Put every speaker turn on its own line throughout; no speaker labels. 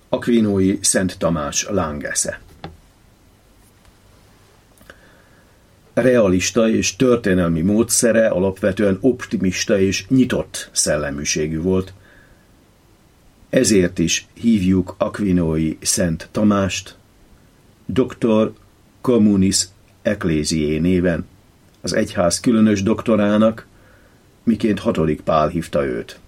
Aquinói Szent Tamás Langesze. Realista és történelmi módszere alapvetően optimista és nyitott szelleműségű volt. Ezért is hívjuk Aquinói Szent Tamást Doctor Communis Ecclesiae néven, az egyház különös doktorának, miként 6. Pál hívta őt.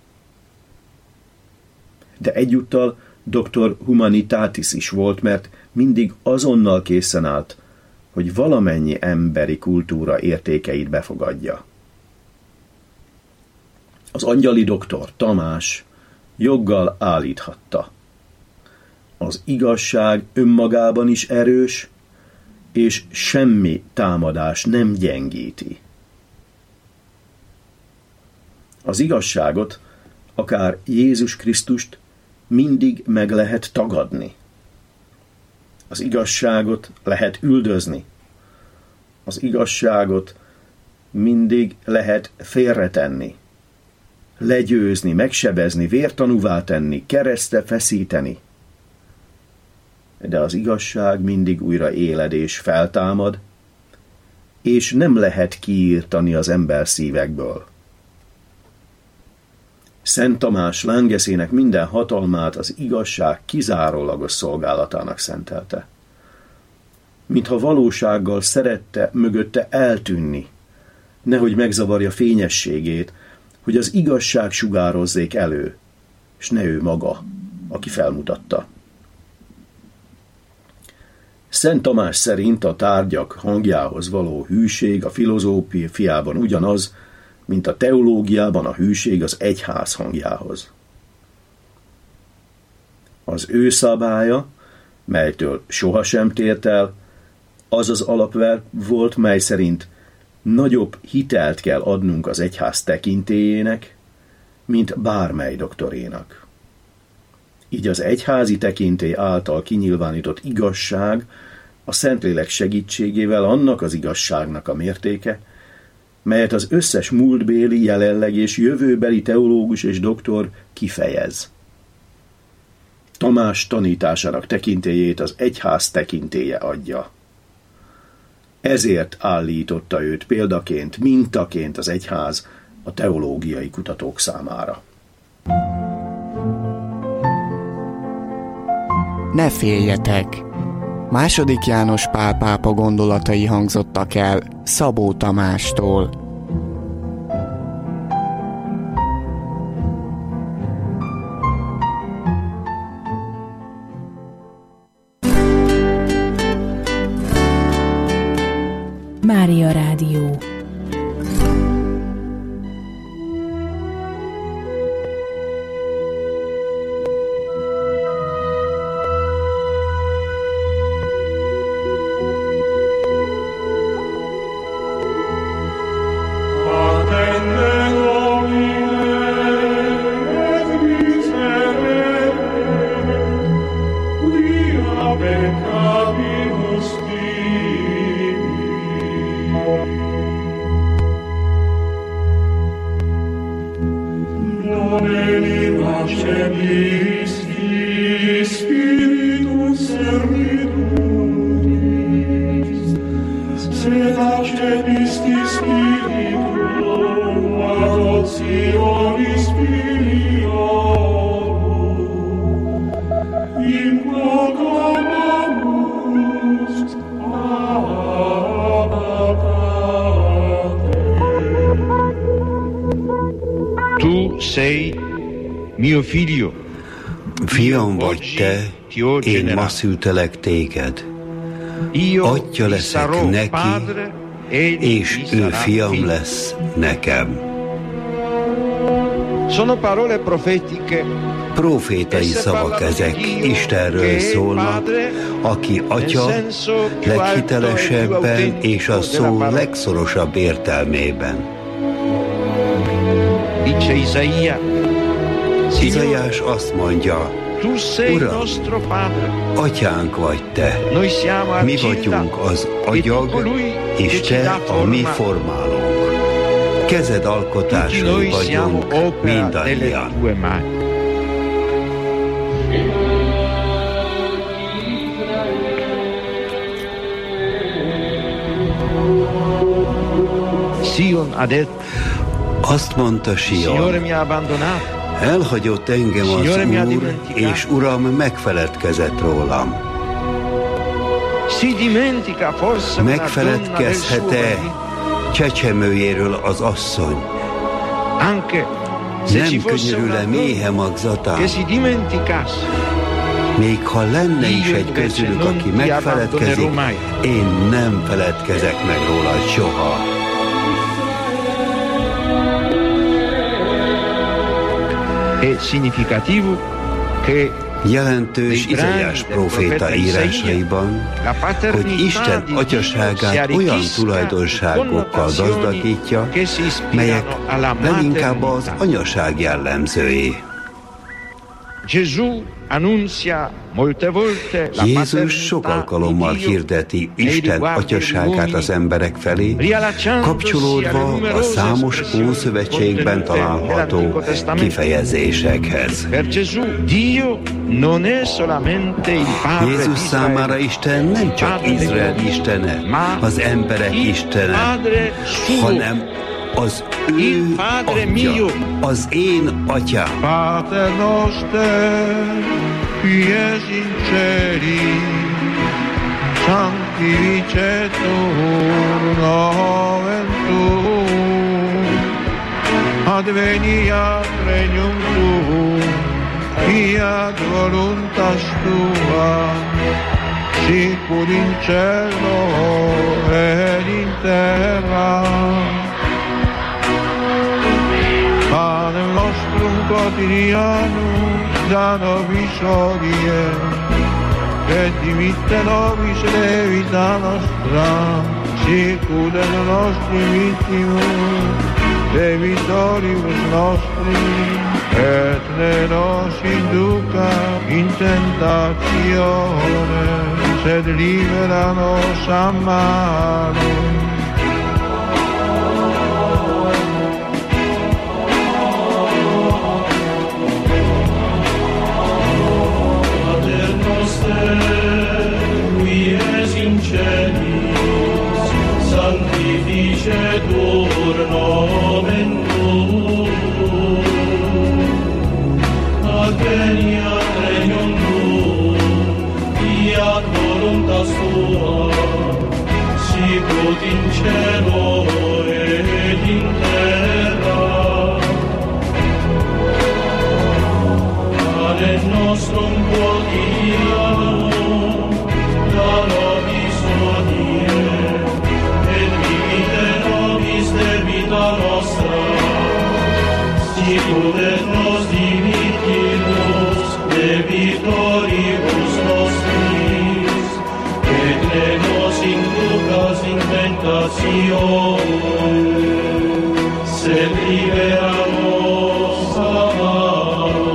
De egyúttal Doctor Humanitatis is volt, mert mindig azonnal készen állt, hogy valamennyi emberi kultúra értékeit befogadja. Az angyali doktor Tamás joggal állíthatta: az igazság önmagában is erős, és semmi támadás nem gyengíti. Az igazságot, akár Jézus Krisztust mindig meg lehet tagadni. Az igazságot lehet üldözni. Az igazságot mindig lehet félretenni, legyőzni, megsebezni, vértanúvá tenni, keresztre feszíteni. De az igazság mindig újra éled és feltámad, és nem lehet kiírtani az ember szívekből. Szent Tamás Langeszének minden hatalmát az igazság kizárólagos szolgálatának szentelte. Mintha valósággal szerette mögötte eltűnni, nehogy megzavarja fényességét, hogy az igazság sugározzék elő, és ne ő maga, aki felmutatta. Szent Tamás szerint a tárgyak hangjához való hűség a filozófiában ugyanaz, mint a teológiában a hűség az egyház hangjához. Az ő szabálya, melytől sohasem tért el, az az alapverk volt, mely szerint nagyobb hitelt kell adnunk az egyház tekintélyének, mint bármely doktorénak. Így az egyházi tekintély által kinyilvánított igazság a Szentlélek segítségével annak az igazságnak a mértéke, melyet az összes múltbéli, jelenleg és jövőbeli teológus és doktor kifejez. Tamás tanításának tekintélyét az egyház tekintélye adja. Ezért állította őt példaként, mintaként az egyház a teológiai kutatók számára.
Ne féljetek! II. János Pál pápa gondolatai hangzottak el Szabó Tamástól.
Mária Rádió.
Fiam vagy te, én ma szültelek téged. Atya leszek neki, és ő fiam lesz nekem. Profétai szavak ezek, Istenről szólnak, aki Atya leghitelesebben és a szó legszorosabb értelmében. Izaiás azt mondja: Uram, atyánk vagy te, mi vagyunk az agyag, és te a mi formálónk. Kezed alkotásai vagyunk mindannyian. Azt mondta Sion, elhagyott engem az Úr, és Uram megfeledkezett rólam. Megfeledkezhet-e csecsemőjéről az asszony? Nem könyörül-e méhe magzatán? Még ha lenne is egy közülük, aki megfeledkezik, én nem feledkezek meg róla soha. Jelentős Izaiás próféta írásaiban, hogy Isten atyaságát olyan tulajdonságokkal gazdagítja, melyek leginkább az anyaság jellemzői. Jézus sok alkalommal hirdeti Isten atyaságát az emberek felé, kapcsolódva a számos Ószövetségben található kifejezésekhez. Jézus számára Isten nem csak Izrael istene, az emberek istene, hanem az ő atya, az én atyám.
Pater noster, qui es in celi, sanctificetur nomen tuum, adveniat regnum tuum, fiat voluntas tua, sicur in cielo et in terra. Panem nostrum quotidianum da nobis hodie, et dimitte nobis debita nostra, sicur et nostri vittimus debitoribus nostri, et ne nos induca in tentatione, sed libera nos a malo.
Sanctificetur nomen tuum, adveniat regnum tuum, fiat voluntas tua, sicut in cielo et in terra. Panem nostrum quotidianum da nobis hodie, debita nostra, sicur et nos dimittimus debitoribus nostris, et ne nos inducas in tentatione, sed libera nos a malo.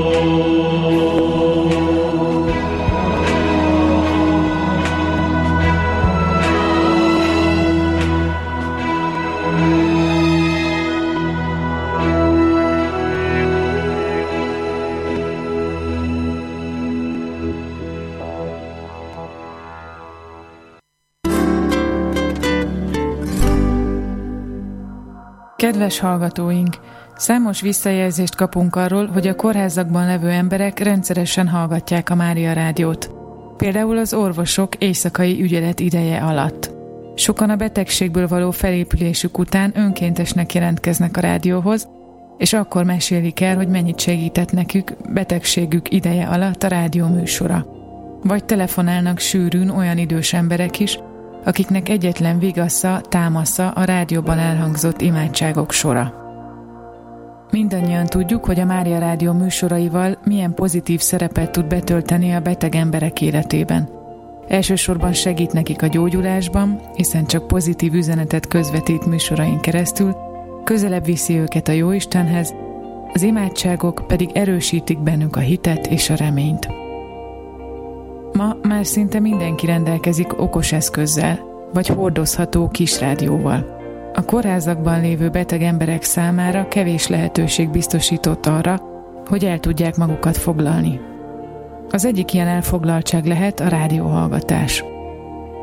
Kedves hallgatóink! Számos visszajelzést kapunk arról, hogy a kórházakban levő emberek rendszeresen hallgatják a Mária Rádiót. Például az orvosok éjszakai ügyelet ideje alatt. Sokan a betegségből való felépülésük után önkéntesnek jelentkeznek a rádióhoz, és akkor mesélik el, hogy mennyit segített nekük betegségük ideje alatt a rádió műsora. Vagy telefonálnak sűrűn olyan idős emberek is, akiknek egyetlen vigasza, támasza a rádióban elhangzott imádságok sora. Mindannyian tudjuk, hogy a Mária Rádió műsoraival milyen pozitív szerepet tud betölteni a beteg emberek életében. Elsősorban segít nekik a gyógyulásban, hiszen csak pozitív üzenetet közvetít műsorain keresztül, közelebb viszi őket a Jóistenhez, az imádságok pedig erősítik bennük a hitet és a reményt. Ma már szinte mindenki rendelkezik okos eszközzel, vagy hordozható kisrádióval. A kórházakban lévő beteg emberek számára kevés lehetőség biztosított arra, hogy el tudják magukat foglalni. Az egyik ilyen elfoglaltság lehet a rádióhallgatás.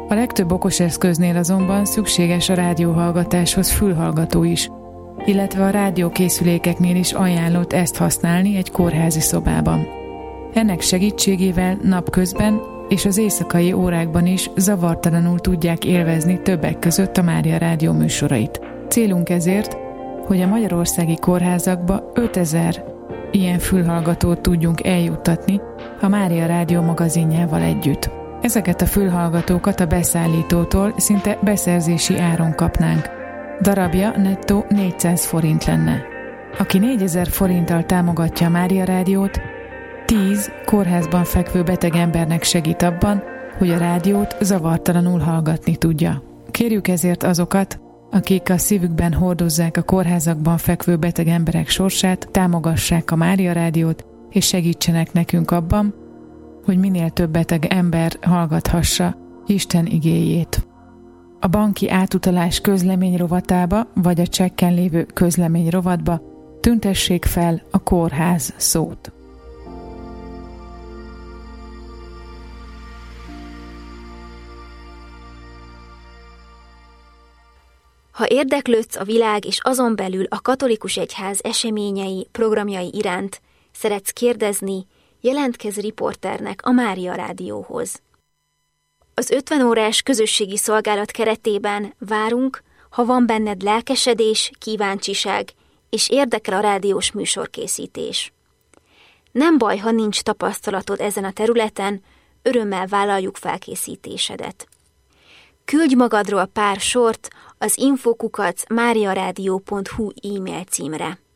A legtöbb okos eszköznél azonban szükséges a rádióhallgatáshoz fülhallgató is, illetve a rádiókészülékeknél is ajánlott ezt használni egy kórházi szobában. Ennek segítségével napközben és az éjszakai órákban is zavartalanul tudják élvezni többek között a Mária Rádió műsorait. Célunk ezért, hogy a magyarországi kórházakba 5000 ilyen fülhallgatót tudjunk eljuttatni a Mária Rádió magazinjával együtt. Ezeket a fülhallgatókat a beszállítótól szinte beszerzési áron kapnánk. Darabja nettó 400 forint lenne. Aki 4000 forinttal támogatja a Mária Rádiót, 10 kórházban fekvő beteg embernek segít abban, hogy a rádiót zavartalanul hallgatni tudja. Kérjük ezért azokat, akik a szívükben hordozzák a kórházakban fekvő beteg emberek sorsát, támogassák a Mária Rádiót, és segítsenek nekünk abban, hogy minél több beteg ember hallgathassa Isten igéjét. A banki átutalás közlemény rovatába, vagy a csekken lévő közlemény rovatba tüntessék fel a kórház szót.
Ha érdeklődsz a világ és azon belül a katolikus egyház eseményei, programjai iránt, szeretsz kérdezni, jelentkezz riporternek a Mária Rádióhoz. Az 50 órás közösségi szolgálat keretében várunk, ha van benned lelkesedés, kíváncsiság és érdekel a rádiós műsorkészítés. Nem baj, ha nincs tapasztalatod ezen a területen, örömmel vállaljuk felkészítésedet. Küldj magadról pár sort az info@mariaradio.hu e-mail címre.